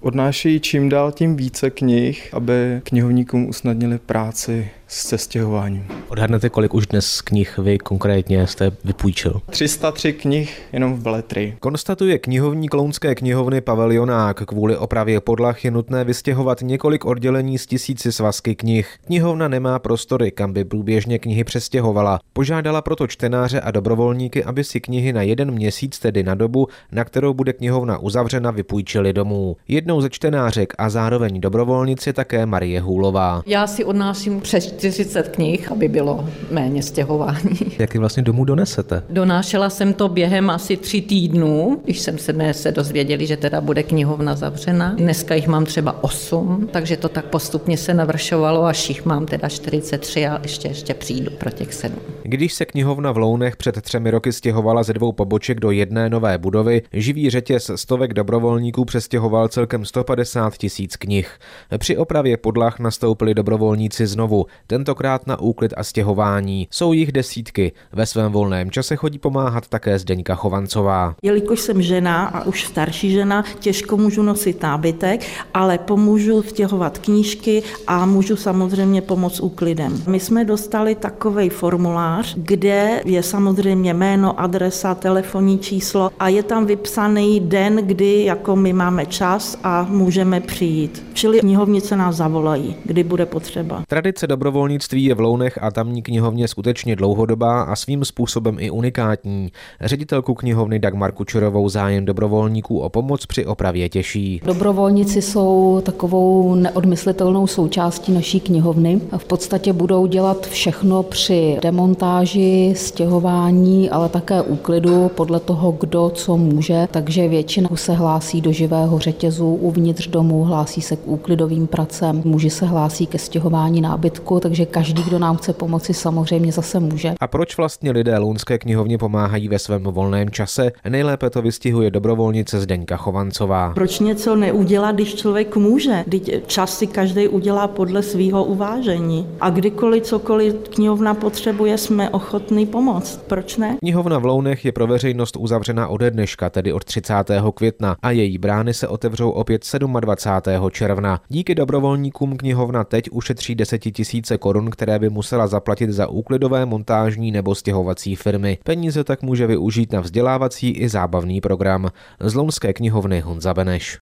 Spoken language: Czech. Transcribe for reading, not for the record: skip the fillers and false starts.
Odnášejí čím dál tím více knih, aby knihovníkům usnadnili práci s sestěhováním. Odhadnete, kolik už dnes knih vy konkrétně jste vypůjčil? 303 knih jenom v Beletrii. Konstatuje knihovník Lounské knihovny Pavel Jonák. Kvůli opravě podlah je nutné vystěhovat několik oddělení s tisíci svazky knih. Knihovna nemá prostory, kam by průběžně knihy přestěhovala. Požádala proto čtenáře a dobrovolníky, aby si knihy na 1 měsíc, tedy na dobu, na kterou bude knihovna uzavřena, vypůjčili domů. Jednou ze čtenářek a zároveň dobrovolnic je také Marie Hůlová. Já si odnáším přes 40 knih, aby bylo méně stěhování. Jak je vlastně domů donesete? Donášela jsem to během asi 3 týdnů, když jsem se dozvěděli, že teda bude knihovna zavřena. Dneska jich mám třeba 8, takže to tak postupně se navršovalo, až jich mám teda 43 a ještě přijdu pro těch 7. Když se knihovna v Lounech před 3 roky stěhovala ze 2 poboček do jedné nové budovy, živý řetěz stovek dobrovolníků přestěhoval celkem 150 000 knih. Při opravě podlah nastoupili dobrovolníci znovu, tentokrát na úklid a stěhování. Jsou jich desítky. Ve svém volném čase chodí pomáhat také Zdeňka Chovancová. Jelikož jsem žena a už starší žena, těžko můžu nosit nábytek, ale pomůžu stěhovat knížky a můžu samozřejmě pomoct úklidem. My jsme dostali takovej formulář, kde je samozřejmě jméno, adresa, telefonní číslo a je tam vypsaný den, kdy jako my máme čas a můžeme přijít. Čili knihovnice nás zavolají, kdy bude potřeba. Tradice dobrovolnictví je v Lounech a tamní knihovně skutečně dlouhodobá a svým způsobem i unikátní. Ředitelku knihovny Dagmar Kučerovou zájem dobrovolníků o pomoc při opravě těší. Dobrovolníci jsou takovou neodmyslitelnou součástí naší knihovny. V podstatě budou dělat všechno při demontáži, stěhování, ale také úklidu podle toho, kdo co může. Takže většina se hlásí do živého řetězu uvnitř domu, hlásí se k úklidovým pracem, muži se hlásí ke stěhování nábytku, takže každý, kdo nám chce pomoci, samozřejmě zase může. A proč vlastně lidé Lounské knihovně pomáhají ve svém volném čase? Nejlépe to vystihuje dobrovolnice Zdeňka Chovancová. Proč něco neudělat, když člověk může? Vždyť čas si každý udělá podle svého uvážení. A kdykoliv cokoliv knihovna potřebuje, jsme ochotní pomoct. Proč ne? Knihovna v Lounech je pro veřejnost uzavřena ode dneška, tedy od 30. května, a její brány se otevřou opět 27. června. Díky dobrovolníkům knihovna teď ušetří 10 000 korun, které by musela zaplatit za úklidové, montážní nebo stěhovací firmy. Peníze tak může využít na vzdělávací i zábavný program. Z Lounské knihovny Honza Beneš.